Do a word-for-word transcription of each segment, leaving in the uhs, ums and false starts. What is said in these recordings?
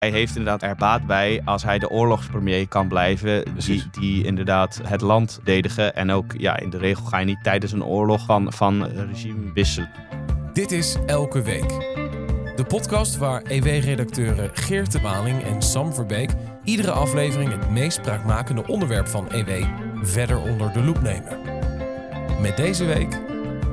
Hij heeft inderdaad er baat bij als hij de oorlogspremier kan blijven. Die, die inderdaad het land verdedigen. En ook ja, in de regel ga je niet tijdens een oorlog van, van regime wisselen. Dit is Elke Week. De podcast waar E W-redacteuren Geert de Waling en Sam Verbeek iedere aflevering het meest spraakmakende onderwerp van E W verder onder de loep nemen. Met deze week...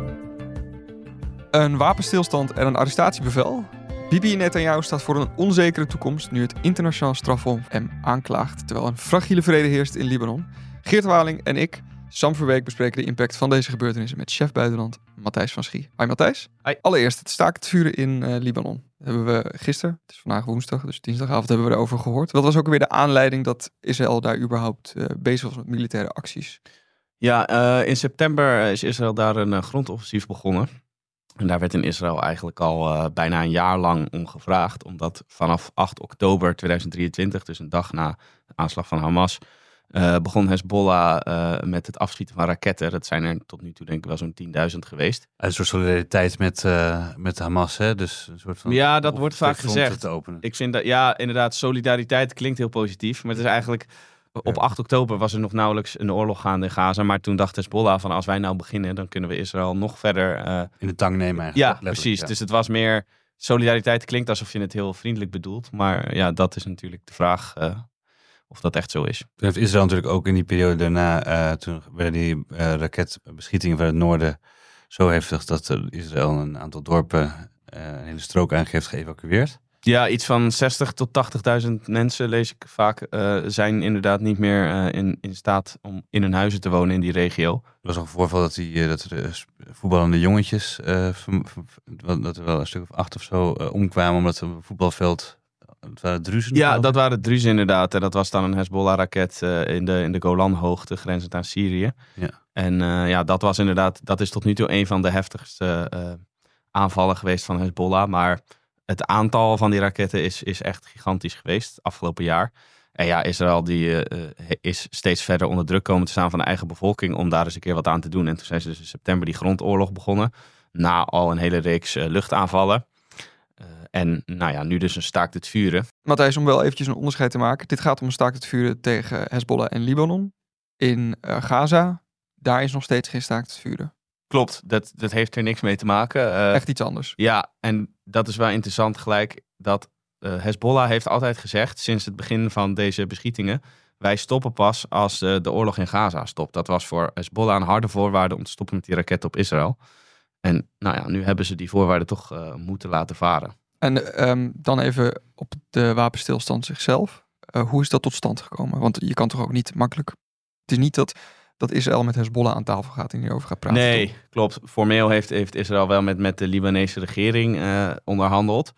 Een wapenstilstand en een arrestatiebevel. Bibi Netanyahu staat voor een onzekere toekomst nu het internationaal strafhof hem aanklaagt, terwijl een fragiele vrede heerst in Libanon. Geert de Waling en ik, Sam Verbeek, bespreken de impact van deze gebeurtenissen met chef buitenland Matthijs van Schie. Hi Matthijs. Hi. Allereerst het staakt het vuren in uh, Libanon. Dat hebben we gisteren, het is vandaag woensdag, dus dinsdagavond hebben we erover gehoord. Wat was ook alweer de aanleiding dat Israël daar überhaupt uh, bezig was met militaire acties? Ja, uh, in september is Israël daar een uh, grondoffensief begonnen. En daar werd in Israël eigenlijk al uh, bijna een jaar lang om gevraagd. Omdat vanaf acht oktober tweeduizend drieëntwintig, dus een dag na de aanslag van Hamas, uh, begon Hezbollah uh, met het afschieten van raketten. Dat zijn er tot nu toe denk ik wel zo'n tienduizend geweest. Een soort solidariteit met, uh, met Hamas, hè? Dus een soort van... Ja, dat wordt vaak gezegd. Te openen. Ik vind dat, ja, inderdaad, solidariteit klinkt heel positief. Maar het is eigenlijk... Op acht oktober was er nog nauwelijks een oorlog gaande in Gaza. Maar toen dacht Hezbollah van als wij nou beginnen, dan kunnen we Israël nog verder... Uh... in de tang nemen eigenlijk. Ja, precies. Ja. Dus het was meer... Solidariteit klinkt alsof je het heel vriendelijk bedoelt. Maar ja, dat is natuurlijk de vraag uh, of dat echt zo is. Toen heeft Israël natuurlijk ook in die periode daarna... Uh, toen werden die uh, raketbeschietingen van het noorden zo heftig dat uh, Israël een aantal dorpen uh, een hele strook eigenlijk heeft geëvacueerd. Ja, iets van zestig tot tachtigduizend mensen, lees ik vaak, uh, zijn inderdaad niet meer uh, in, in staat om in hun huizen te wonen in die regio. Er was ook een voorval dat, die, uh, dat er uh, voetballende jongetjes, uh, v- v- dat er wel een stuk of acht of zo uh, omkwamen omdat een voetbalveld, het waren druzen? Ja, dat waren druzen inderdaad. En dat was dan een Hezbollah-raket uh, in de, in de Golanhoogte, grenzend aan Syrië. Ja. En uh, ja, dat was inderdaad, dat is tot nu toe een van de heftigste uh, aanvallen geweest van Hezbollah, maar... Het aantal van die raketten is, is echt gigantisch geweest afgelopen jaar. En ja, Israël die, uh, is steeds verder onder druk komen te staan van de eigen bevolking om daar eens een keer wat aan te doen. En toen zijn ze dus in september die grondoorlog begonnen. Na al een hele reeks uh, luchtaanvallen. Uh, en nou ja, nu dus een staakt het vuren. Matthijs, om wel eventjes een onderscheid te maken. Dit gaat om een staakt het vuren tegen Hezbollah en Libanon. In uh, Gaza, daar is nog steeds geen staakt het vuren. Klopt, dat, dat heeft er niks mee te maken. Uh, Echt iets anders. Ja, en dat is wel interessant gelijk dat uh, Hezbollah heeft altijd gezegd sinds het begin van deze beschietingen, wij stoppen pas als uh, de oorlog in Gaza stopt. Dat was voor Hezbollah een harde voorwaarde om te stoppen met die raketten op Israël. En nou ja, nu hebben ze die voorwaarden toch uh, moeten laten varen. En um, dan even op de wapenstilstand zichzelf. Uh, hoe is dat tot stand gekomen? Want je kan toch ook niet makkelijk... Het is niet dat... dat Israël met Hezbollah aan tafel gaat en hierover gaat praten. Nee, toch? klopt. Formeel heeft, heeft Israël wel met, met de Libanese regering uh, onderhandeld.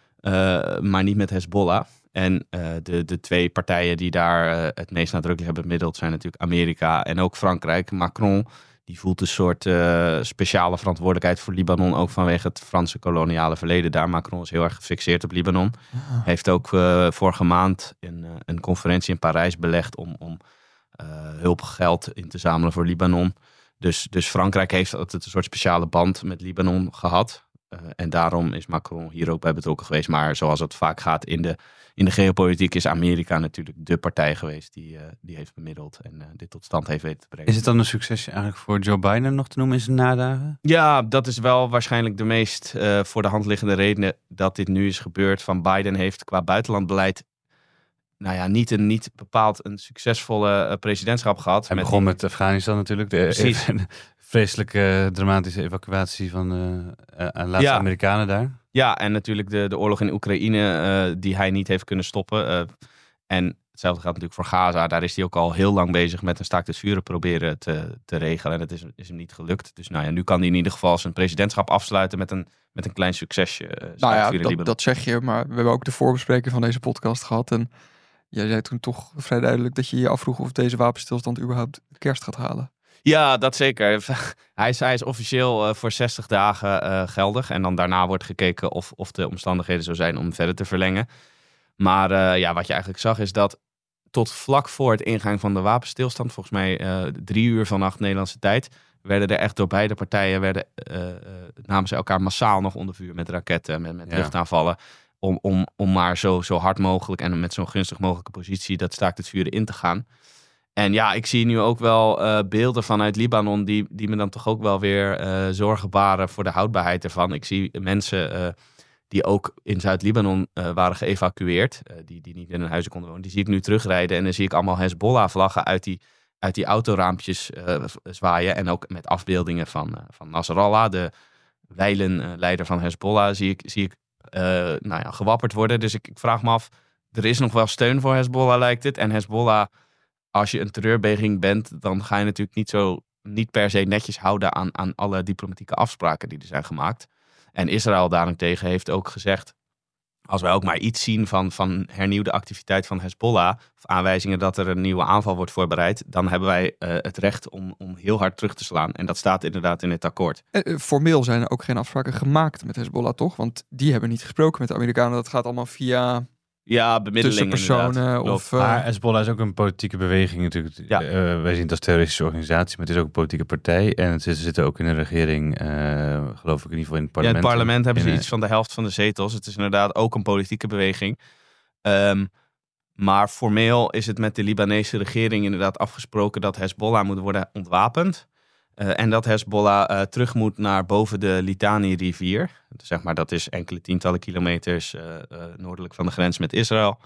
Uh, maar niet met Hezbollah. En uh, de, de twee partijen die daar uh, het meest nadrukkelijk hebben bemiddeld zijn natuurlijk Amerika en ook Frankrijk. Macron, die voelt een soort uh, speciale verantwoordelijkheid voor Libanon, ook vanwege het Franse koloniale verleden daar. Macron is heel erg gefixeerd op Libanon. Ah. Heeft ook uh, vorige maand een, uh, een conferentie in Parijs belegd om... om Uh, hulpgeld in te zamelen voor Libanon. Dus, dus Frankrijk heeft altijd een soort speciale band met Libanon gehad. Uh, en daarom is Macron hier ook bij betrokken geweest. Maar zoals het vaak gaat in de, in de geopolitiek is Amerika natuurlijk de partij geweest die, uh, die heeft bemiddeld en uh, dit tot stand heeft weten te brengen. Is het dan een succesje eigenlijk voor Joe Biden nog te noemen in zijn nadagen? Ja, dat is wel waarschijnlijk de meest uh, voor de hand liggende reden dat dit nu is gebeurd. Van Biden heeft qua buitenlandbeleid nou ja, niet, een, niet bepaald een succesvolle uh, presidentschap gehad. Hij met begon die... met Afghanistan natuurlijk. De Precies. e- vreselijke uh, dramatische evacuatie van de uh, uh, laatste ja. Amerikanen daar. Ja, en natuurlijk de, de oorlog in Oekraïne uh, die hij niet heeft kunnen stoppen. Uh, en hetzelfde geldt natuurlijk voor Gaza. Daar is hij ook al heel lang bezig met een staakt het vuren proberen te, te regelen. En dat is, is hem niet gelukt. Dus nou ja, nu kan hij in ieder geval zijn presidentschap afsluiten met een, met een klein succesje. Uh, Nou ja, dat, dat zeg je. Maar we hebben ook de voorbespreking van deze podcast gehad. En jij zei toen toch vrij duidelijk dat je je afvroeg of deze wapenstilstand überhaupt kerst gaat halen. Ja, dat zeker. Hij is, hij is officieel uh, voor zestig dagen uh, geldig. En dan daarna wordt gekeken of, of de omstandigheden zo zijn om verder te verlengen. Maar uh, ja, wat je eigenlijk zag is dat tot vlak voor het ingang van de wapenstilstand, volgens mij uh, drie uur vannacht Nederlandse tijd, werden er echt door beide partijen werden, uh, uh, namen ze elkaar massaal nog onder vuur met raketten, met, met Ja. luchtaanvallen. om, om, om maar zo, zo hard mogelijk en met zo'n gunstig mogelijke positie dat staakt het vuren in te gaan. En ja, ik zie nu ook wel uh, beelden vanuit Libanon die, die me dan toch ook wel weer uh, zorgen baren voor de houdbaarheid ervan. Ik zie mensen uh, die ook in Zuid-Libanon uh, waren geëvacueerd, uh, die, die niet in hun huizen konden wonen, die zie ik nu terugrijden en dan zie ik allemaal Hezbollah-vlaggen uit die, uit die autoraampjes uh, zwaaien. En ook met afbeeldingen van, uh, van Nasrallah, de wijlenleider van Hezbollah, zie ik, zie ik uh, nou ja, gewapperd worden. Dus ik, ik vraag me af, er is nog wel steun voor Hezbollah lijkt het. En Hezbollah, als je een terreurbeweging bent, dan ga je natuurlijk niet zo niet per se netjes houden aan, aan alle diplomatieke afspraken die er zijn gemaakt. En Israël daarentegen heeft ook gezegd, als wij ook maar iets zien van, van hernieuwde activiteit van Hezbollah, of aanwijzingen dat er een nieuwe aanval wordt voorbereid, dan hebben wij uh, het recht om, om heel hard terug te slaan. En dat staat inderdaad in het akkoord. En, uh, formeel zijn er ook geen afspraken gemaakt met Hezbollah, toch? Want die hebben niet gesproken met de Amerikanen. Dat gaat allemaal via ja, bemiddeling tussenpersonen. Of, uh... Maar Hezbollah is ook een politieke beweging natuurlijk. Ja. Uh, wij zien het als terroristische organisatie, maar het is ook een politieke partij. En ze zitten ook in de regering, uh, geloof ik in ieder geval in het parlement. Ja, in het parlement hebben ze in, iets van de helft van de zetels. Het is inderdaad ook een politieke beweging. Um, maar formeel is het met de Libanese regering inderdaad afgesproken dat Hezbollah moet worden ontwapend. Uh, en dat Hezbollah uh, terug moet naar boven de Litani-rivier. Zeg maar, dat is enkele tientallen kilometers uh, uh, noordelijk van de grens met Israël.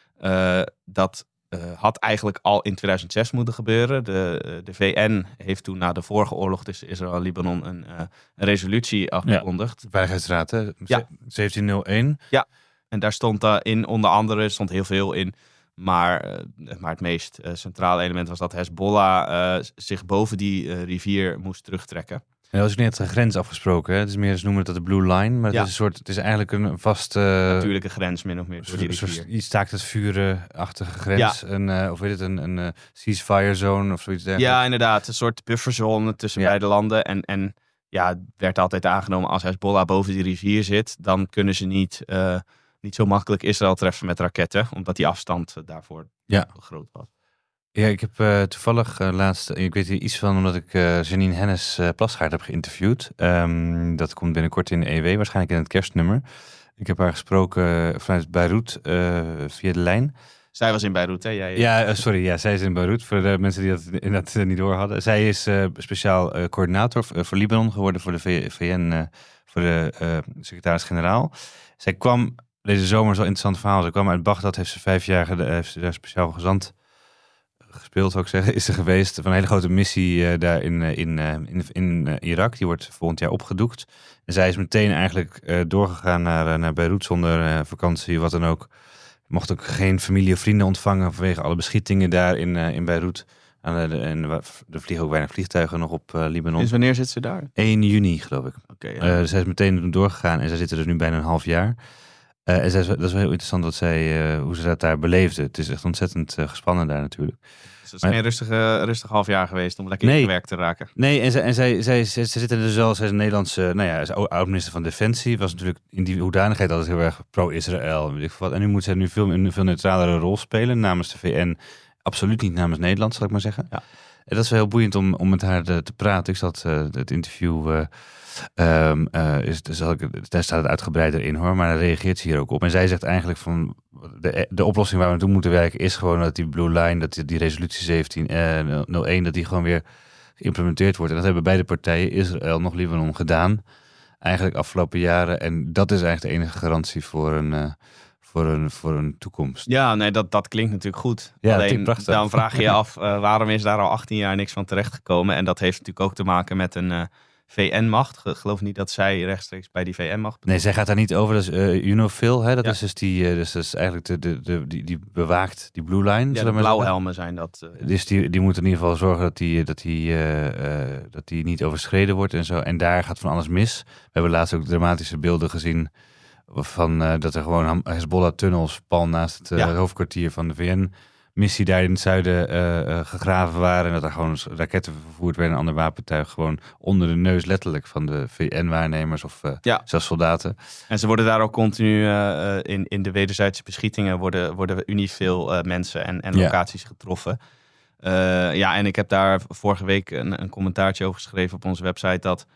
Uh, dat uh, had eigenlijk al in tweeduizend zes moeten gebeuren. De, uh, de V N heeft toen na de vorige oorlog tussen Israël en Libanon een, uh, een resolutie afgekondigd. Ja, Veiligheidsraad, hè? Ja. zeventienhonderdéén. Ja, en daar stond uh, in, onder andere, stond heel veel in. Maar, uh, maar het meest uh, centrale element was dat Hezbollah uh, zich boven die uh, rivier moest terugtrekken. En dat is net een grens afgesproken. Hè? Het is meer, ze noemen het dat de Blue Line. Maar het, Ja. is, een soort, het is eigenlijk een vaste Natuurlijke grens, min of meer, door die rivier. Je staakt het vuren-achtige grens. Ja. Een, uh, of weet het, een, een uh, ceasefire zone of zoiets dergelijks. Ja, inderdaad. Een soort bufferzone tussen Ja. beide landen. En, en ja, het werd altijd aangenomen als Hezbollah boven die rivier zit, dan kunnen ze niet, uh, niet zo makkelijk Israël treffen met raketten. Omdat die afstand uh, daarvoor Ja. heel groot was. Ja, ik heb uh, toevallig uh, laatst, ik weet hier iets van omdat ik uh, Janine Hennis uh, Plasgaard heb geïnterviewd. Um, dat komt binnenkort in de E W, waarschijnlijk in het kerstnummer. Ik heb haar gesproken vanuit Beirut uh, via de lijn. Zij was in Beirut, hè? Jij, Ja, uh, sorry, ja, zij is in Beirut, voor de mensen die dat inderdaad uh, niet door hadden. Zij is uh, speciaal uh, coördinator uh, voor Libanon geworden voor de V N, uh, voor de uh, secretaris-generaal. Zij kwam deze zomer, zo'n interessant verhaal, ze kwam uit Bagdad, heeft ze vijf jaar gede- heeft ze daar speciaal gezant gespeeld, zou ik zeggen, is er geweest van een hele grote missie uh, daar in, uh, in, uh, in, in uh, Irak. Die wordt volgend jaar opgedoekt. En zij is meteen eigenlijk uh, doorgegaan naar, uh, naar Beirut zonder uh, vakantie, wat dan ook. Mocht ook geen familie of vrienden ontvangen vanwege alle beschietingen daar in, uh, in Beirut. En, uh, en er vliegen ook weinig vliegtuigen nog op uh, Libanon. Dus wanneer zit ze daar? één juni, geloof ik. Oké. Okay, ja. Uh, dus zij is meteen doorgegaan en zij zitten dus nu bijna een half jaar. Uh, en zij, dat is wel heel interessant wat zij, uh, hoe ze dat daar beleefde. Het is echt ontzettend uh, gespannen daar natuurlijk. Dus het is maar, geen rustige, rustig half jaar geweest om lekker nee, ingewerkt te raken. Nee, en, zij, en zij, zij, zij, zij zitten dus wel, zij is een Nederlandse, nou ja, oud-minister van Defensie. Was natuurlijk in die hoedanigheid altijd heel erg pro-Israël. Weet ik veel wat. En nu moet zij nu veel, een veel neutralere rol spelen namens de V N. Absoluut niet namens Nederland, zal ik maar zeggen. Ja. En dat is wel heel boeiend om, om met haar te, te praten. Ik zat uh, het interview, uh, um, uh, is, zal ik, daar staat het uitgebreider in hoor, maar daar reageert ze hier ook op. En zij zegt eigenlijk van, de, de oplossing waar we naartoe moeten werken is gewoon dat die Blue Line, dat die, die resolutie zeventien nul één, dat die gewoon weer geïmplementeerd wordt. En dat hebben beide partijen, Israël nog Libanon, gedaan. Eigenlijk afgelopen jaren. En dat is eigenlijk de enige garantie voor een... Uh, Voor een, voor een toekomst. Ja, nee, dat, dat klinkt natuurlijk goed. Ja, alleen prachtig. Dan vraag je je af, uh, waarom is daar al achttien jaar niks van terechtgekomen? En dat heeft natuurlijk ook te maken met een uh, V N-macht. Ik geloof niet dat zij rechtstreeks bij die V N-macht... Nee, zij gaat daar niet over. Dat is uh, UNOFIL, hè? Dat ja. is dus die, uh, dus dat is eigenlijk de, de, de, die, die bewaakt die Blue Line. Ja, de blauwhelmen zijn dat. Uh, dus die, die moeten in ieder geval zorgen dat die, dat, die, uh, uh, dat die niet overschreden wordt en zo. En daar gaat van alles mis. We hebben laatst ook dramatische beelden gezien van uh, dat er gewoon Hezbollah-tunnels pal naast het uh, ja. hoofdkwartier van de V N-missie daar in het zuiden uh, uh, gegraven waren. En dat er gewoon raketten vervoerd werden en ander wapentuig gewoon onder de neus letterlijk van de V N-waarnemers of uh, ja. zelfs soldaten. En ze worden daar ook continu uh, in, in de wederzijdse beschietingen worden, worden unie veel uh, mensen en, en locaties ja. getroffen. Uh, ja, en ik heb daar vorige week een, een commentaartje over geschreven op onze website dat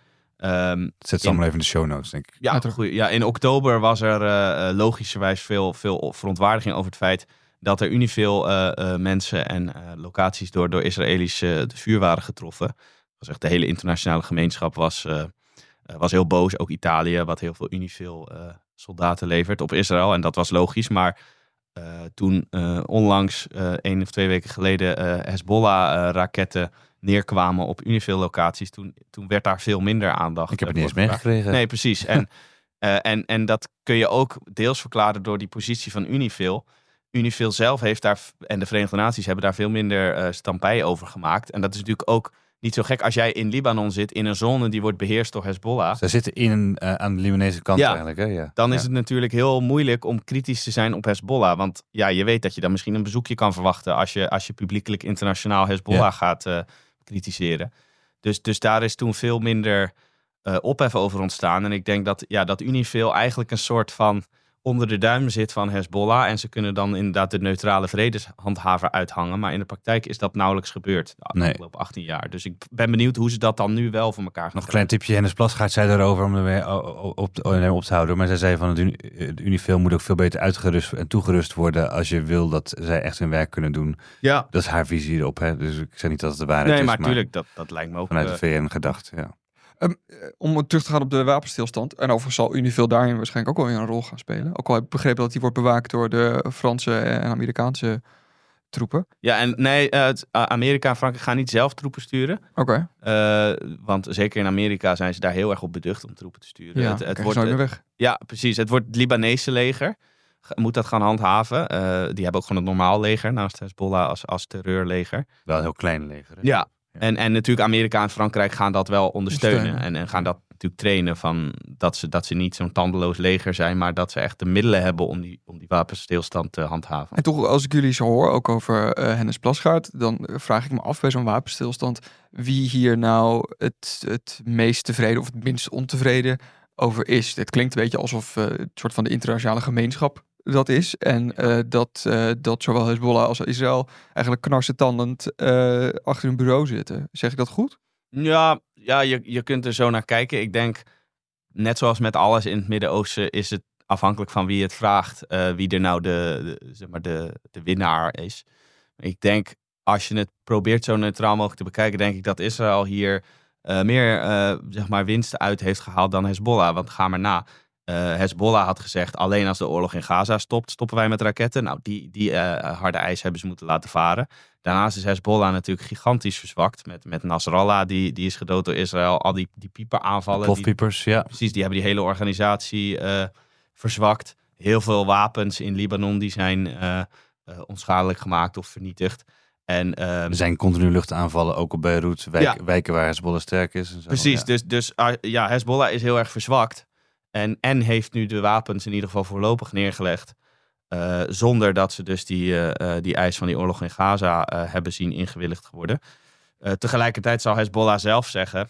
Um, Zet ze in, allemaal even in de show notes, denk ik. Ja, goeie, ja in oktober was er uh, logischerwijs veel, veel verontwaardiging over het feit dat er unieveel uh, uh, mensen en uh, locaties door, door Israëli's uh, de vuur waren getroffen. Dat was echt de hele internationale gemeenschap was, uh, uh, was heel boos. Ook Italië, wat heel veel unieveel uh, soldaten levert op Israël. En dat was logisch. Maar uh, toen uh, onlangs, uh, één of twee weken geleden, uh, Hezbollah-raketten uh, neerkwamen op unieveel locaties, toen, toen werd daar veel minder aandacht. Ik heb het uh, niet eens meegekregen. Nee, precies. En, uh, en, en dat kun je ook deels verklaren door die positie van Unifil. Unifil zelf heeft daar, en de Verenigde Naties hebben daar veel minder uh, stampij over gemaakt. En dat is natuurlijk ook niet zo gek als jij in Libanon zit, in een zone die wordt beheerst door Hezbollah. Zij zitten in, uh, aan de Libanese kant ja, eigenlijk. Hè? Ja. Dan is ja. het natuurlijk heel moeilijk om kritisch te zijn op Hezbollah. Want ja, je weet dat je dan misschien een bezoekje kan verwachten als je, als je publiekelijk internationaal Hezbollah ja. gaat uh, kritiseren. Dus, dus daar is toen veel minder uh, ophef over ontstaan. En ik denk dat, ja, dat Unifil eigenlijk een soort van onder de duim zit van Hezbollah. En ze kunnen dan inderdaad de neutrale vredeshandhaver uithangen. Maar in de praktijk is dat nauwelijks gebeurd de afgelopen nee. achttien jaar. Dus ik ben benieuwd hoe ze dat dan nu wel voor elkaar gaan. Nog een klein tipje. Hennis Plasgaard zei daarover om er op, op, op te houden. Maar zij zei van het Unifil moet ook veel beter uitgerust en toegerust worden als je wil dat zij echt hun werk kunnen doen. Ja. Dat is haar visie erop. Hè? Dus ik zeg niet dat het de waarheid nee, is. Maar natuurlijk, dat, dat lijkt me ook. Vanuit de V N gedacht, ja. Um, om terug te gaan op de wapenstilstand. En overigens zal Unifil daarin waarschijnlijk ook wel weer een rol gaan spelen. Ook al heb ik begrepen dat die wordt bewaakt door de Franse en Amerikaanse troepen. Ja, en nee, uh, Amerika en Frankrijk gaan niet zelf troepen sturen. Oké. Okay. Uh, want zeker in Amerika zijn ze daar heel erg op beducht om troepen te sturen. Ja, het, het wordt nooit meer weg. Ja, precies. Het wordt het Libanese leger. Moet dat gaan handhaven. Uh, die hebben ook gewoon het normaal leger naast Hezbollah als, als terreurleger. Wel een heel klein leger. Hè? Ja. Ja. En, en natuurlijk Amerika en Frankrijk gaan dat wel ondersteunen. ondersteunen. En, en gaan dat natuurlijk trainen van dat ze, dat ze niet zo'n tandeloos leger zijn, maar dat ze echt de middelen hebben om die, om die wapenstilstand te handhaven. En toch, als ik jullie zo hoor, ook over uh, Hennis Plasgaard, dan vraag ik me af bij zo'n wapenstilstand wie hier nou het, het meest tevreden of het minst ontevreden over is. Het klinkt een beetje alsof uh, het soort van de internationale gemeenschap dat is. En uh, dat, uh, dat zowel Hezbollah als Israël eigenlijk knarsetandend uh, achter hun bureau zitten. Zeg ik dat goed? Ja, ja je, je kunt er zo naar kijken. Ik denk, net zoals met alles in het Midden-Oosten, is het afhankelijk van wie het vraagt, uh, wie er nou de, de, zeg maar de, de winnaar is. Ik denk, als je het probeert zo neutraal mogelijk te bekijken, denk ik dat Israël hier uh, meer uh, zeg maar winst uit heeft gehaald dan Hezbollah. Want ga maar na. Uh, Hezbollah had gezegd, alleen als de oorlog in Gaza stopt, stoppen wij met raketten. Nou, die, die uh, harde ijs hebben ze moeten laten varen. Daarnaast is Hezbollah natuurlijk gigantisch verzwakt. Met, met Nasrallah, die, die is gedood door Israël. Al die, die pieperaanvallen. Plofpiepers, ja. Precies, die hebben die hele organisatie uh, verzwakt. Heel veel wapens in Libanon, die zijn uh, uh, onschadelijk gemaakt of vernietigd. En, um, er zijn continu luchtaanvallen, ook op Beirut, wijk, ja. wijken waar Hezbollah sterk is. En zo, Precies, ja. dus, dus uh, ja, Hezbollah is heel erg verzwakt. En, en heeft nu de wapens in ieder geval voorlopig neergelegd. Uh, zonder dat ze dus die, uh, die eis van die oorlog in Gaza uh, hebben zien ingewilligd worden. Uh, tegelijkertijd zal Hezbollah zelf zeggen,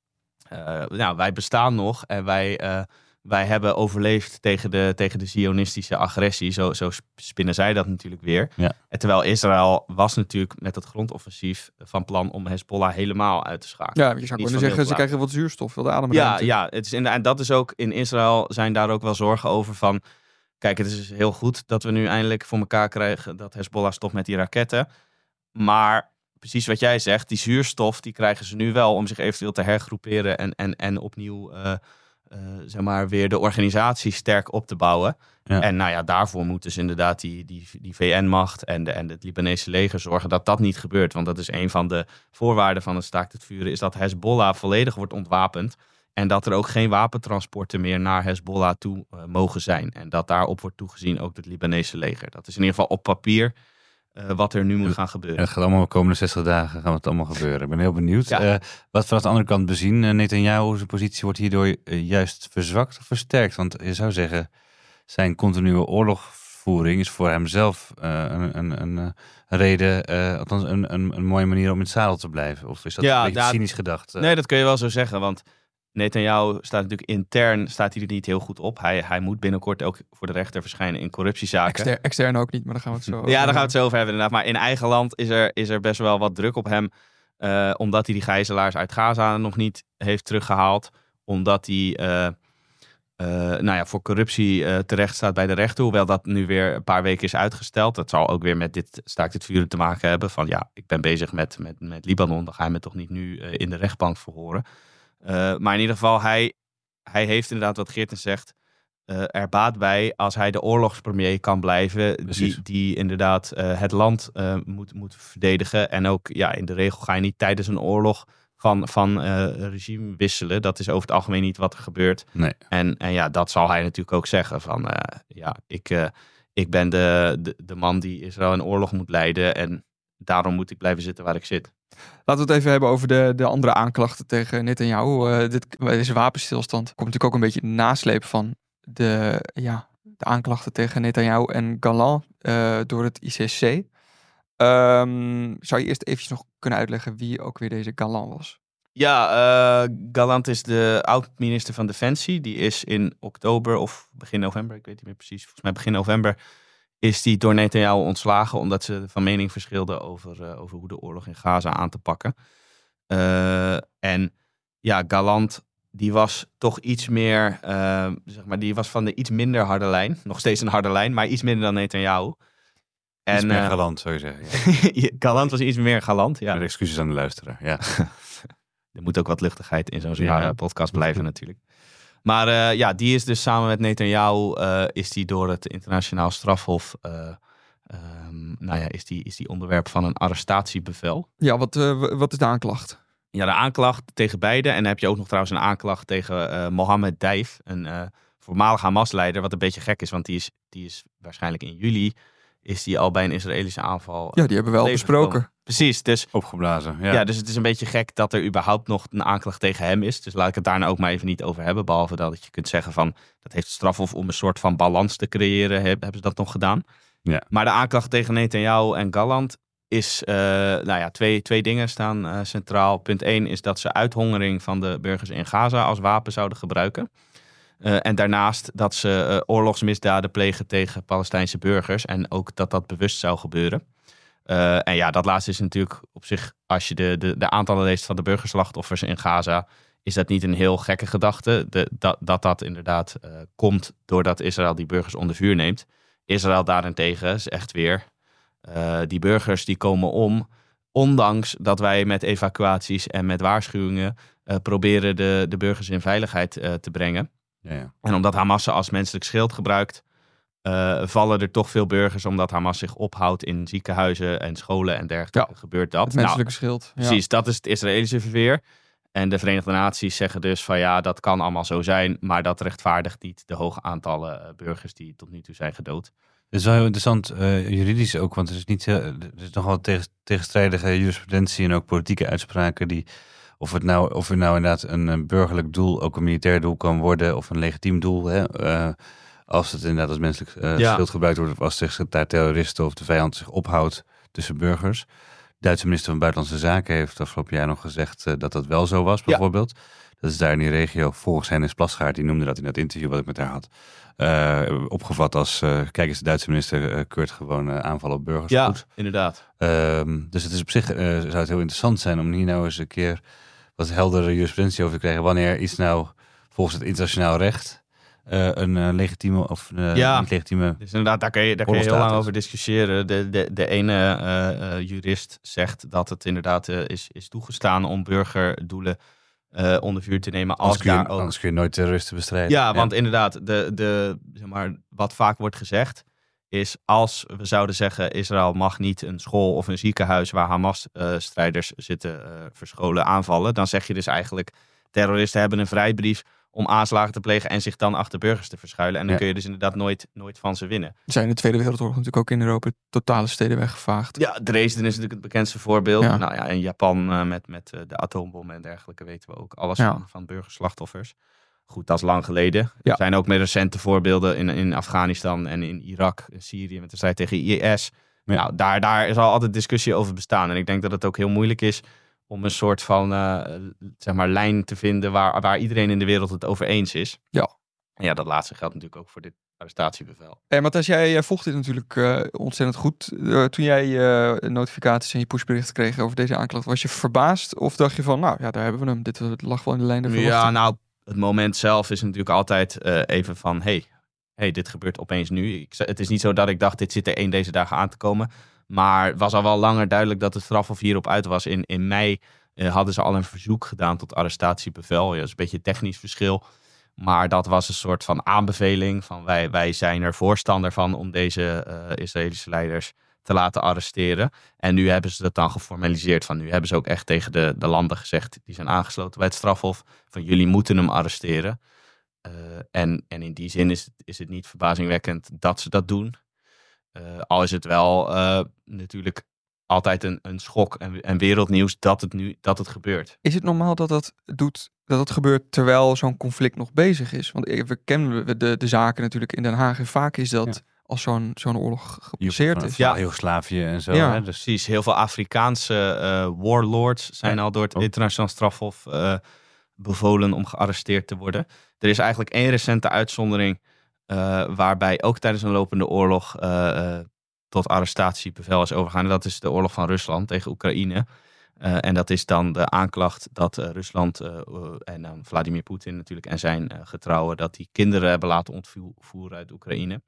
Uh, nou, wij bestaan nog en wij, uh, wij hebben overleefd tegen de, tegen de Zionistische agressie. Zo, zo spinnen zij dat natuurlijk weer. Ja. En terwijl Israël was natuurlijk met het grondoffensief van plan om Hezbollah helemaal uit te schakelen. Ja, je zou kunnen zeggen, ze krijgen wat zuurstof, veel de ademruimte. Ja, ja het is en dat is ook in Israël zijn daar ook wel zorgen over van, kijk, het is heel goed dat we nu eindelijk voor elkaar krijgen dat Hezbollah stopt met die raketten. Maar precies wat jij zegt, die zuurstof die krijgen ze nu wel om zich eventueel te hergroeperen en, en, en opnieuw uh, uh, zeg maar weer de organisatie sterk op te bouwen. Ja. En nou ja, daarvoor moeten ze inderdaad die, die, die V N-macht en, de, en het Libanese leger zorgen dat dat niet gebeurt. Want dat is een van de voorwaarden van het staakt het vuren, is dat Hezbollah volledig wordt ontwapend. En dat er ook geen wapentransporten meer naar Hezbollah toe uh, mogen zijn. En dat daarop wordt toegezien ook het Libanese leger. Dat is in ieder geval op papier uh, wat er nu moet gaan gebeuren. En het gaat allemaal de komende zestig dagen gaan het allemaal gebeuren. Ik ben heel benieuwd. Ja. Uh, wat vanaf de andere kant bezien, uh, Netanyahu, zijn positie wordt hierdoor uh, juist verzwakt of versterkt. Want je zou zeggen, zijn continue oorlogvoering is voor hemzelf uh, een, een, een, een reden, uh, althans een, een, een mooie manier om in het zadel te blijven. Of is dat ja, een beetje dat, cynisch gedacht? Uh? Nee, dat kun je wel zo zeggen, want Netanyahu staat natuurlijk intern staat hij er niet heel goed op. Hij, hij moet binnenkort ook voor de rechter verschijnen in corruptiezaken. Extern, extern ook niet, maar daar gaan we het zo over. Ja, daar gaan we het zo over hebben inderdaad. Maar in eigen land is er, is er best wel wat druk op hem. Uh, omdat hij die gijzelaars uit Gaza nog niet heeft teruggehaald. omdat hij uh, uh, nou ja, voor corruptie uh, terecht staat bij de rechter. Hoewel dat nu weer een paar weken is uitgesteld. Dat zal ook weer met dit staakt het vuren te maken hebben. Van ja, ik ben bezig met, met, met Libanon. Dan ga je me toch niet nu uh, in de rechtbank verhoren. Uh, maar in ieder geval, hij, hij heeft inderdaad wat Geerten zegt... Uh, er baat bij als hij de oorlogspremier kan blijven. Die, die inderdaad uh, het land uh, moet, moet verdedigen. En ook ja, in de regel ga je niet tijdens een oorlog van, van uh, regime wisselen. Dat is over het algemeen niet wat er gebeurt. Nee. En, en ja, dat zal hij natuurlijk ook zeggen. Van uh, ja, ik, uh, ik ben de, de, de man die Israël een oorlog moet leiden. En daarom moet ik blijven zitten waar ik zit. Laten we het even hebben over de, de andere aanklachten tegen Netanyahu. Uh, dit, deze wapenstilstand komt natuurlijk ook een beetje in de nasleep van de, ja, de aanklachten tegen Netanyahu en Gallant uh, door het I C C. Um, zou je eerst eventjes nog kunnen uitleggen wie ook weer deze Gallant was? Ja, uh, Gallant is de oud-minister van Defensie. Die is in oktober of begin november, ik weet niet meer precies, volgens mij begin november, is die door Netanyahu ontslagen omdat ze van mening verschilden over, uh, over hoe de oorlog in Gaza aan te pakken. Uh, en ja, Gallant, die was toch iets meer, uh, zeg maar, die was van de iets minder harde lijn. Nog steeds een harde lijn, maar iets minder dan Netanyahu. En, iets meer uh, galant, zou je zeggen. Ja. Gallant was iets meer galant, ja. Met excuses aan de luisteraar, ja. Er moet ook wat luchtigheid in zo'n ja, ja, podcast blijven natuurlijk. Maar uh, ja, die is dus samen met Netanyahu, uh, is die door het internationaal strafhof, uh, um, nou ja, is die, is die onderwerp van een arrestatiebevel. Ja, wat, uh, wat is de aanklacht? Ja, de aanklacht tegen beide. En dan heb je ook nog trouwens een aanklacht tegen uh, Mohammed Deif, een uh, voormalig Hamas-leider, wat een beetje gek is, want die is, die is waarschijnlijk in juli, is die al bij een Israëlische aanval. Ja, die hebben we wel besproken. Gekomen. Precies, dus opgeblazen. Ja. ja, dus het is een beetje gek dat er überhaupt nog een aanklacht tegen hem is. Dus laat ik het daar nou ook maar even niet over hebben. Behalve dat je kunt zeggen van, dat heeft het strafhof om een soort van balans te creëren, hebben ze dat nog gedaan. Ja. Maar de aanklacht tegen Netanyahu en Gallant is, uh, nou ja, twee, twee dingen staan uh, centraal. Punt één is dat ze uithongering van de burgers in Gaza als wapen zouden gebruiken. Uh, en daarnaast dat ze uh, oorlogsmisdaden plegen tegen Palestijnse burgers. En ook dat dat bewust zou gebeuren. Uh, en ja, dat laatste is natuurlijk op zich, als je de, de, de aantallen leest van de burgerslachtoffers in Gaza, is dat niet een heel gekke gedachte. De, dat, dat dat inderdaad uh, komt doordat Israël die burgers onder vuur neemt. Israël daarentegen is echt weer, uh, die burgers die komen om, ondanks dat wij met evacuaties en met waarschuwingen uh, proberen de, de burgers in veiligheid uh, te brengen. Ja, ja. En omdat Hamas ze als menselijk schild gebruikt, Uh, vallen er toch veel burgers, omdat Hamas zich ophoudt in ziekenhuizen en scholen en dergelijke. Ja, gebeurt dat. Het menselijke nou, schild. Ja. Precies, dat is het Israëlische verweer. En de Verenigde Naties zeggen dus van ja, dat kan allemaal zo zijn, maar dat rechtvaardigt niet de hoge aantallen uh, burgers die tot nu toe zijn gedood. Het is wel heel interessant, uh, juridisch ook, want er is, niet, uh, er is nogal tegen, tegenstrijdige jurisprudentie en ook politieke uitspraken die, of het nou, of het nou inderdaad een, een burgerlijk doel, ook een militair doel kan worden, of een legitiem doel, hè, uh, als het inderdaad als menselijk uh, ja. schild gebruikt wordt, of als zich daar terroristen of de vijand zich ophoudt tussen burgers. De Duitse minister van Buitenlandse Zaken heeft afgelopen jaar nog gezegd uh, dat dat wel zo was, bijvoorbeeld. Ja. Dat is daar in die regio, volgens Hennis Plasgaard, die noemde dat in dat interview wat ik met haar had, uh, opgevat als, uh, kijk eens, de Duitse minister uh, keurt gewoon uh, aanvallen op burgers ja, goed. Inderdaad. Um, dus het is op zich, uh, zou het heel interessant zijn om hier nou eens een keer wat heldere jurisprudentie over te krijgen, wanneer iets nou volgens het internationaal recht Uh, een uh, legitieme of uh, ja, niet legitieme. Dus inderdaad, daar kun je, daar kun je heel lang over discussiëren. De, de, de ene uh, uh, jurist zegt dat het inderdaad uh, is, is toegestaan om burgerdoelen uh, onder vuur te nemen. Als Anders kun, je, daar ook... anders kun je nooit terroristen bestrijden. Ja, want ja. inderdaad, de, de, zeg maar, wat vaak wordt gezegd is, als we zouden zeggen Israël mag niet een school of een ziekenhuis waar Hamas-strijders uh, zitten uh, verscholen aanvallen, dan zeg je dus eigenlijk terroristen hebben een vrijbrief om aanslagen te plegen en zich dan achter burgers te verschuilen. En dan ja. kun je dus inderdaad nooit, nooit van ze winnen. Er zijn in de Tweede Wereldoorlog natuurlijk ook in Europa totale steden weggevaagd. Ja, Dresden is natuurlijk het bekendste voorbeeld. Ja. Nou ja, in Japan uh, met, met uh, de atoombom en dergelijke weten we ook alles ja. van, van burgerslachtoffers. Goed, dat is lang geleden. Ja. Er zijn ook meer recente voorbeelden in, in Afghanistan en in Irak, in Syrië met de strijd tegen I S. Ja. Nou, daar, daar zal altijd discussie over bestaan. En ik denk dat het ook heel moeilijk is om een soort van uh, zeg maar lijn te vinden waar, waar iedereen in de wereld het over eens is. Ja. En ja, dat laatste geldt natuurlijk ook voor dit arrestatiebevel. Hey, Matthijs, jij uh, volgt dit natuurlijk uh, ontzettend goed. Uh, toen jij uh, notificaties en je pushberichten kreeg over deze aanklacht, was je verbaasd? Of dacht je van, nou ja, daar hebben we hem. Dit lag wel in de lijn der verwachting. Ja, nou, het moment zelf is natuurlijk altijd uh, even van... hey, hey, dit gebeurt opeens nu. Ik, het is niet zo dat ik dacht, dit zit er één deze dagen aan te komen. Maar het was al wel langer duidelijk dat het strafhof hierop uit was. In, in mei uh, hadden ze al een verzoek gedaan tot arrestatiebevel. Ja, dat is een beetje een technisch verschil. Maar dat was een soort van aanbeveling. Van wij, wij zijn er voorstander van om deze uh, Israëlische leiders te laten arresteren. En nu hebben ze dat dan geformaliseerd. Van nu hebben ze ook echt tegen de, de landen gezegd, die zijn aangesloten bij het strafhof, van jullie moeten hem arresteren. Uh, en, en in die zin is het, is het niet verbazingwekkend dat ze dat doen. Uh, al is het wel uh, natuurlijk altijd een, een schok en, en wereldnieuws dat het nu dat het gebeurt. Is het normaal dat dat doet, dat het gebeurt terwijl zo'n conflict nog bezig is? Want we kennen de, de zaken natuurlijk in Den Haag en vaak is dat ja. als zo'n, zo'n oorlog gepasseerd is. Ja, Joegoslavië en zo. Ja, hè? Dus precies. Heel veel Afrikaanse uh, warlords zijn ja. al door het oh. internationaal strafhof uh, bevolen om gearresteerd te worden. Er is eigenlijk één recente uitzondering uh, waarbij ook tijdens een lopende oorlog uh, uh, tot arrestatiebevel is overgegaan. En dat is de oorlog van Rusland tegen Oekraïne. Uh, en dat is dan de aanklacht dat uh, Rusland uh, uh, en uh, Vladimir Poetin natuurlijk en zijn uh, getrouwen, dat die kinderen hebben laten ontvoeren uit Oekraïne.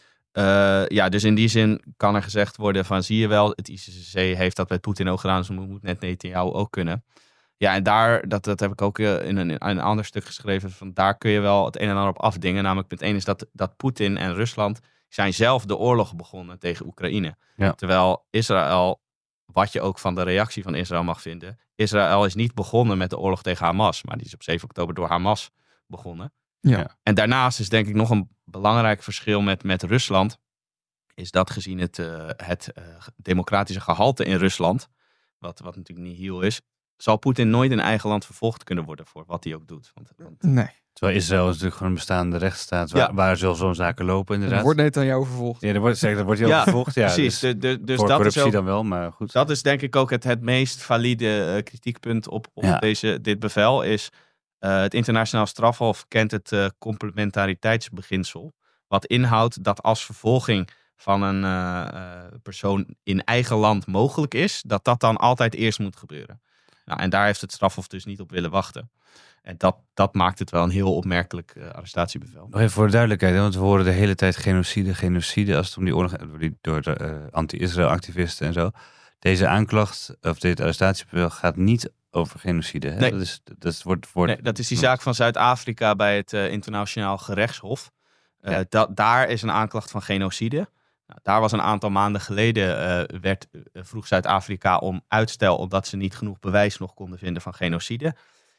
Uh, ja, dus in die zin kan er gezegd worden van, zie je wel, het I C C C heeft dat met Poetin ook gedaan, dus het moet net Netanyahu ook kunnen. Ja, en daar, dat, dat heb ik ook in een, in een ander stuk geschreven, van daar kun je wel het een en ander op afdingen. Namelijk punt één is dat, dat Poetin en Rusland zijn zelf de oorlog begonnen tegen Oekraïne. Ja. Terwijl Israël, wat je ook van de reactie van Israël mag vinden, Israël is niet begonnen met de oorlog tegen Hamas, maar die is op zeven oktober door Hamas begonnen. Ja. En daarnaast is denk ik nog een belangrijk verschil met, met Rusland, is dat gezien het, uh, het uh, democratische gehalte in Rusland, wat, wat natuurlijk niet heel is, zal Poetin nooit in eigen land vervolgd kunnen worden voor wat hij ook doet. Want, want... Nee. Terwijl Israël is natuurlijk gewoon een bestaande rechtsstaat waar, ja. waar zo zo'n zaken lopen inderdaad. Er wordt net aan jou vervolgd. Ja, er wordt zeker, er wordt hij ook ja, vervolgd. Ja, precies. Dus, de, de, dus voor dat corruptie is ook, dan wel, maar goed. Dat is denk ik ook het, het meest valide uh, kritiekpunt op, op ja. deze, dit bevel is uh, het internationaal strafhof kent het uh, complementariteitsbeginsel. Wat inhoudt dat als vervolging van een uh, uh, persoon in eigen land mogelijk is, dat dat dan altijd eerst moet gebeuren. Nou, en daar heeft het strafhof dus niet op willen wachten. En dat, dat maakt het wel een heel opmerkelijk uh, arrestatiebevel. Nog even voor de duidelijkheid, hè, want we horen de hele tijd genocide, genocide, als het om die oorlog gaat, door de uh, anti-Israël activisten en zo. Deze aanklacht, of dit arrestatiebevel, gaat niet over genocide. Hè? Nee. Dat, is, dat, wordt, wordt... nee, dat is die zaak van Zuid-Afrika bij het uh, internationaal gerechtshof. Uh, ja. da- daar is een aanklacht van genocide. Nou, daar was een aantal maanden geleden, uh, werd, uh, vroeg Zuid-Afrika om uitstel, omdat ze niet genoeg bewijs nog konden vinden van genocide.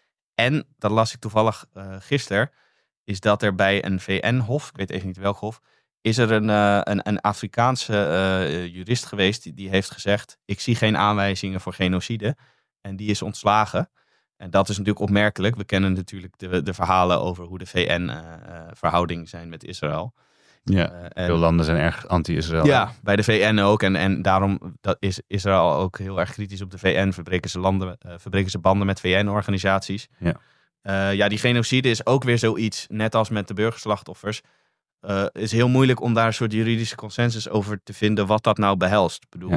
En, dat las ik toevallig uh, gisteren, is dat er bij een V N-hof, ik weet even niet welk hof, is er een, uh, een, een Afrikaanse uh, jurist geweest die, die heeft gezegd, ik zie geen aanwijzingen voor genocide. En die is ontslagen. En dat is natuurlijk opmerkelijk. We kennen natuurlijk de, de verhalen over hoe de V N-verhoudingen uh, zijn met Israël. Ja, uh, en, veel landen zijn erg anti-Israël. Ja, bij de V N ook. En, en daarom dat is Israël ook heel erg kritisch op de V N. Verbreken ze, landen, uh, verbreken ze banden met V N-organisaties. Ja. Uh, ja, die genocide is ook weer zoiets, net als met de burgerslachtoffers. Het uh, is heel moeilijk om daar een soort juridische consensus over te vinden wat dat nou behelst. Ik bedoel, ja,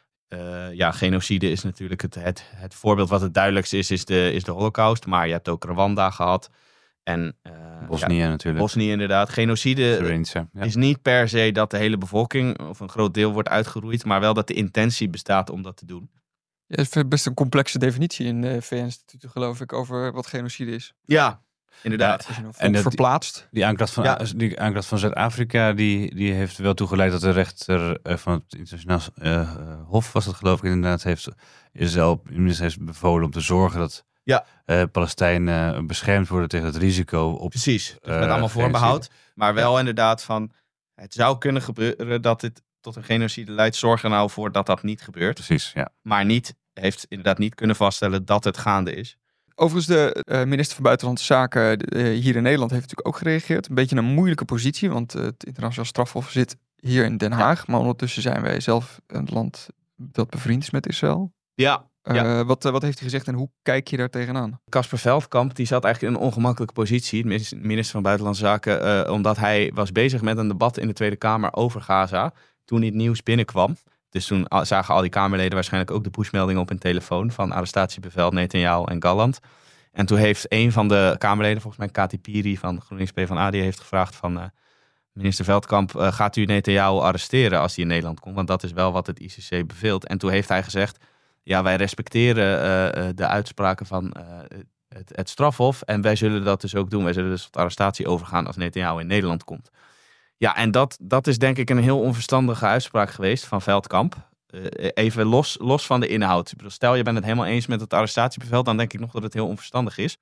uh, ja genocide is natuurlijk het, het, het voorbeeld wat het duidelijkst is, is de, is de Holocaust. Maar je hebt ook Rwanda gehad. En, uh, Bosnië ja, natuurlijk. Bosnië inderdaad. Genocide Srebrenica, ja. is niet per se dat de hele bevolking of een groot deel wordt uitgeroeid, maar wel dat de intentie bestaat om dat te doen. Ja, het is best een complexe definitie in de V N-statuten, geloof ik, over wat genocide is. Ja, inderdaad. Ja, en dat, verplaatst. Die aanklacht van, ja. die aanklacht van Zuid-Afrika, die, die heeft wel toegeleid dat de rechter uh, van het internationaal uh, hof, was dat geloof ik inderdaad, heeft Israël heeft bevolen om te zorgen dat ja. uh, Palestijnen uh, beschermd worden tegen het risico op. Precies, dus met uh, allemaal voorbehoud. Maar wel ja. inderdaad van, het zou kunnen gebeuren dat dit tot een genocide leidt. Zorg er nou voor dat dat niet gebeurt. Precies, ja. Maar niet, heeft inderdaad niet kunnen vaststellen dat het gaande is. Overigens, de uh, minister van Buitenlandse Zaken uh, hier in Nederland heeft natuurlijk ook gereageerd. Een beetje een moeilijke positie, want uh, het internationaal strafhof zit hier in Den Haag. Ja. Maar ondertussen zijn wij zelf een land dat bevriend is met Israël. Ja. Uh, ja. wat, uh, wat heeft hij gezegd en hoe kijk je daar tegenaan? Casper Veldkamp die zat eigenlijk in een ongemakkelijke positie, minister van Buitenlandse Zaken, uh, omdat hij was bezig met een debat in de Tweede Kamer over Gaza toen dit nieuws binnenkwam. Dus toen zagen al die Kamerleden waarschijnlijk ook de pushmelding op hun telefoon van arrestatiebevel Netanyahu en Gallant. En toen heeft een van de Kamerleden, volgens mij Kati Piri van GroenLinks PvdA, die heeft gevraagd van uh, minister Veldkamp, uh, gaat u Netanyahu arresteren als hij in Nederland komt? Want dat is wel wat het I C C beveelt. En toen heeft hij gezegd, ja, wij respecteren uh, de uitspraken van uh, het, het strafhof en wij zullen dat dus ook doen. Wij zullen dus tot arrestatie overgaan als Netanyahu in Nederland komt. Ja, en dat, dat is denk ik een heel onverstandige uitspraak geweest van Veldkamp. Uh, even los, los van de inhoud. Ik bedoel, stel je bent het helemaal eens met het arrestatiebevel, dan denk ik nog dat het heel onverstandig is.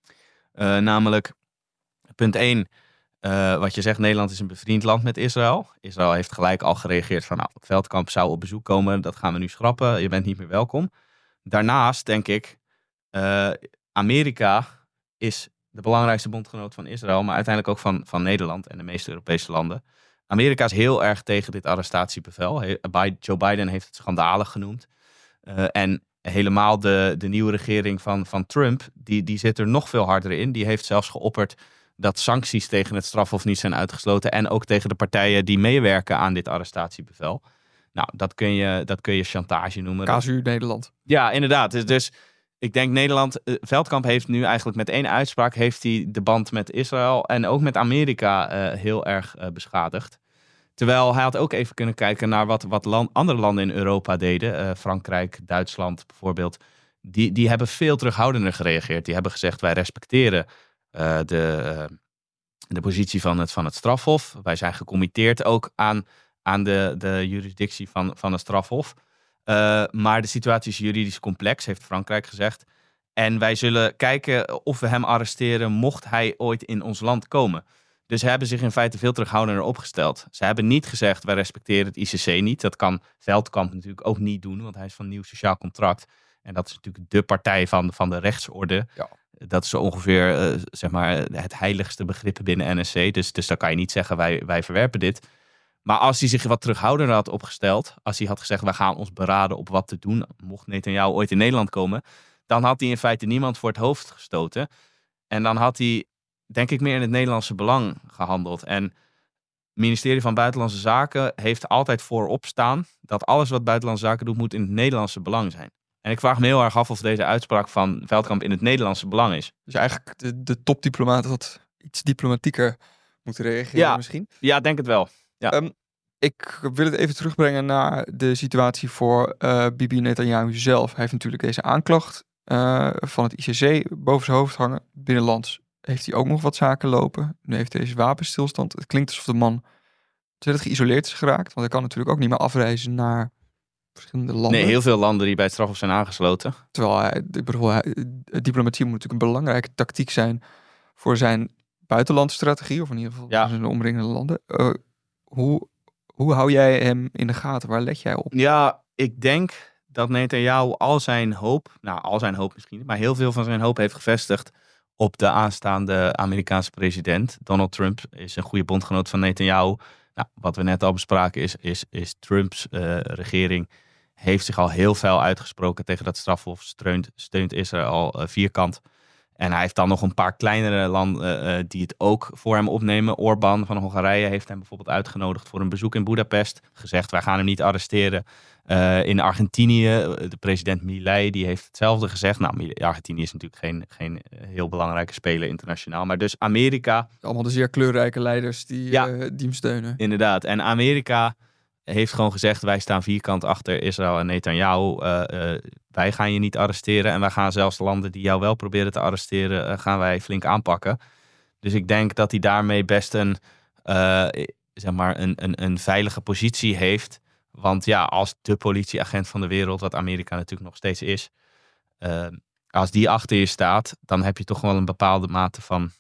Uh, namelijk, punt één, uh, wat je zegt, Nederland is een bevriend land met Israël. Israël heeft gelijk al gereageerd van, nou, Veldkamp zou op bezoek komen, dat gaan we nu schrappen, je bent niet meer welkom. Daarnaast denk ik, uh, Amerika is de belangrijkste bondgenoot van Israël, maar uiteindelijk ook van, van Nederland en de meeste Europese landen. Amerika is heel erg tegen dit arrestatiebevel. Joe Biden heeft het schandalig genoemd. Uh, en helemaal de, de nieuwe regering van, van Trump, die, die zit er nog veel harder in. Die heeft zelfs geopperd dat sancties tegen het strafhof niet zijn uitgesloten. En ook tegen de partijen die meewerken aan dit arrestatiebevel. Nou, dat kun je, dat kun je chantage noemen. Casu Nederland. Ja, inderdaad. Dus, dus ik denk Nederland, uh, Veldkamp heeft nu eigenlijk met één uitspraak heeft hij de band met Israël en ook met Amerika uh, heel erg uh, beschadigd. Terwijl hij had ook even kunnen kijken naar wat, wat land, andere landen in Europa deden. Uh, Frankrijk, Duitsland bijvoorbeeld. Die, die hebben veel terughoudender gereageerd. Die hebben gezegd, wij respecteren uh, de, uh, de positie van het, van het strafhof. Wij zijn gecommitteerd ook aan, aan de, de jurisdictie van, van het strafhof. Uh, maar de situatie is juridisch complex, heeft Frankrijk gezegd. En wij zullen kijken of we hem arresteren mocht hij ooit in ons land komen. Dus ze hebben zich in feite veel terughoudender opgesteld. Ze hebben niet gezegd, wij respecteren het I C C niet. Dat kan Veldkamp natuurlijk ook niet doen, want hij is van Nieuw Sociaal Contract. En dat is natuurlijk de partij van, van de rechtsorde. Ja. Dat is zo ongeveer uh, zeg maar, het heiligste begrip binnen N S C. Dus, dus dan kan je niet zeggen, wij, wij verwerpen dit. Maar als hij zich wat terughoudender had opgesteld, als hij had gezegd, we gaan ons beraden op wat te doen, mocht Netanyahu ooit in Nederland komen, dan had hij in feite niemand voor het hoofd gestoten. En dan had hij, denk ik, meer in het Nederlandse belang gehandeld. En het ministerie van Buitenlandse Zaken heeft altijd voorop staan dat alles wat Buitenlandse Zaken doet, moet in het Nederlandse belang zijn. En ik vraag me heel erg af of deze uitspraak van Veldkamp in het Nederlandse belang is. Dus eigenlijk de, de topdiplomaat had iets diplomatieker moeten reageren ja, misschien. Ja, denk het wel. Ja. Um, ik wil het even terugbrengen naar de situatie voor uh, Bibi Netanyahu zelf. Hij heeft natuurlijk deze aanklacht uh, van het I C C boven zijn hoofd hangen. Binnenlands heeft hij ook nog wat zaken lopen. Nu heeft deze wapenstilstand. Het klinkt alsof de man ontzettend geïsoleerd is geraakt. Want hij kan natuurlijk ook niet meer afreizen naar verschillende landen. Nee, heel veel landen die bij het strafhof zijn aangesloten. Terwijl hij, ik bedoel, hij, diplomatie moet natuurlijk een belangrijke tactiek zijn voor zijn buitenlandstrategie. Of in ieder geval ja. zijn omringende landen. Uh, hoe, hoe hou jij hem in de gaten? Waar let jij op? Ja, ik denk dat Netanyahu al zijn hoop, nou al zijn hoop misschien, maar heel veel van zijn hoop heeft gevestigd op de aanstaande Amerikaanse president. Donald Trump is een goede bondgenoot van Netanyahu. Nou, wat we net al bespraken is, is, is Trumps uh, regering heeft zich al heel fel uitgesproken tegen dat strafhof, steunt, steunt Israël uh, vierkant. En hij heeft dan nog een paar kleinere landen uh, die het ook voor hem opnemen. Orbán van Hongarije heeft hem bijvoorbeeld uitgenodigd voor een bezoek in Budapest. Gezegd, wij gaan hem niet arresteren. Uh, in Argentinië, de president Milei, die heeft hetzelfde gezegd. Nou, Argentinië is natuurlijk geen, geen heel belangrijke speler internationaal. Maar dus Amerika... Allemaal de zeer kleurrijke leiders die, ja, uh, die hem steunen. Inderdaad. En Amerika heeft gewoon gezegd, wij staan vierkant achter Israël en Netanyahu. Uh, uh, wij gaan je niet arresteren. En wij gaan zelfs landen die jou wel proberen te arresteren, uh, gaan wij flink aanpakken. Dus ik denk dat hij daarmee best een, uh, zeg maar een, een, een veilige positie heeft. Want ja, als de politieagent van de wereld, wat Amerika natuurlijk nog steeds is, uh, als die achter je staat, dan heb je toch wel een bepaalde mate van,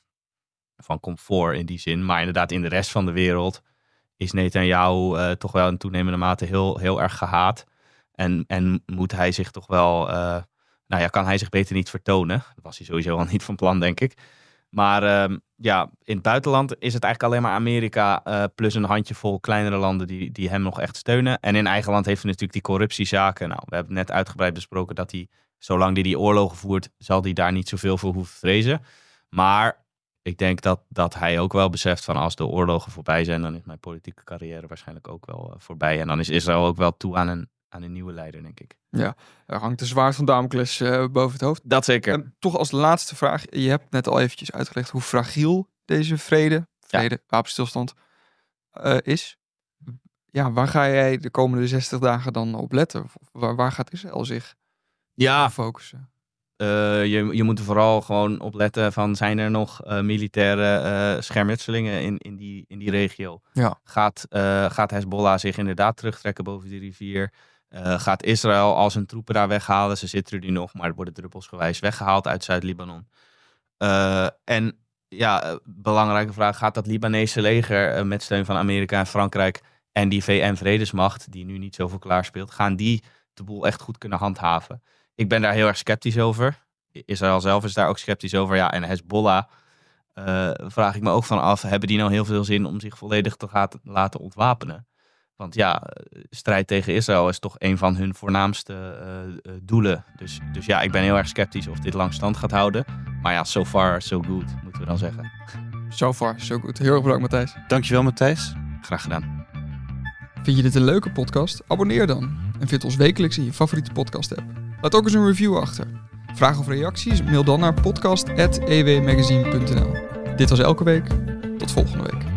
van comfort in die zin. Maar inderdaad, in de rest van de wereld is Netanyahu uh, toch wel in toenemende mate heel, heel erg gehaat. En, en moet hij zich toch wel, uh, nou ja, kan hij zich beter niet vertonen. Dat was hij sowieso al niet van plan, denk ik. Maar uh, ja, in het buitenland is het eigenlijk alleen maar Amerika uh, plus een handjevol kleinere landen die, die hem nog echt steunen. En in eigen land heeft hij natuurlijk die corruptiezaken. Nou, we hebben net uitgebreid besproken dat hij, zolang hij die oorlogen voert, zal hij daar niet zoveel voor hoeven vrezen. Maar ik denk dat, dat hij ook wel beseft van als de oorlogen voorbij zijn, dan is mijn politieke carrière waarschijnlijk ook wel uh, voorbij. En dan is Israël ook wel toe aan een aan een nieuwe leider, denk ik. Er hangt een zwaard van Damocles uh, boven het hoofd. Dat zeker. En toch als laatste vraag. Je hebt net al eventjes uitgelegd hoe fragiel deze vrede, vrede, ja. wapenstilstand uh, is. Ja, waar ga jij de komende zestig dagen dan op letten? Waar, waar gaat Israël zich ja. focussen? Uh, je, je moet er vooral gewoon op letten van, zijn er nog uh, militaire uh, schermutselingen in, in, die, in die regio? Ja. Gaat, uh, gaat Hezbollah zich inderdaad terugtrekken boven die rivier? Uh, gaat Israël al zijn troepen daar weghalen? Ze zitten er nu nog, maar er worden druppelsgewijs weggehaald uit Zuid-Libanon. Uh, en ja, belangrijke vraag, gaat dat Libanese leger uh, met steun van Amerika en Frankrijk en die V N-vredesmacht, die nu niet zoveel klaarspeelt, gaan die de boel echt goed kunnen handhaven? Ik ben daar heel erg sceptisch over. Israël zelf is daar ook sceptisch over. Ja, en Hezbollah uh, vraag ik me ook van af, hebben die nou heel veel zin om zich volledig te gaat, laten ontwapenen? Want ja, strijd tegen Israël is toch een van hun voornaamste uh, uh, doelen. Dus, dus ja, ik ben heel erg sceptisch of dit lang stand gaat houden. Maar ja, so far, so good, moeten we dan zeggen. So far, so good. Heel erg bedankt, Matthijs. Dankjewel, Matthijs. Graag gedaan. Vind je dit een leuke podcast? Abonneer dan. En vind ons wekelijks in je favoriete podcast app. Laat ook eens een review achter. Vragen of reacties? Mail dan naar podcast at e w magazine punt n l. Dit was Elke Week. Tot volgende week.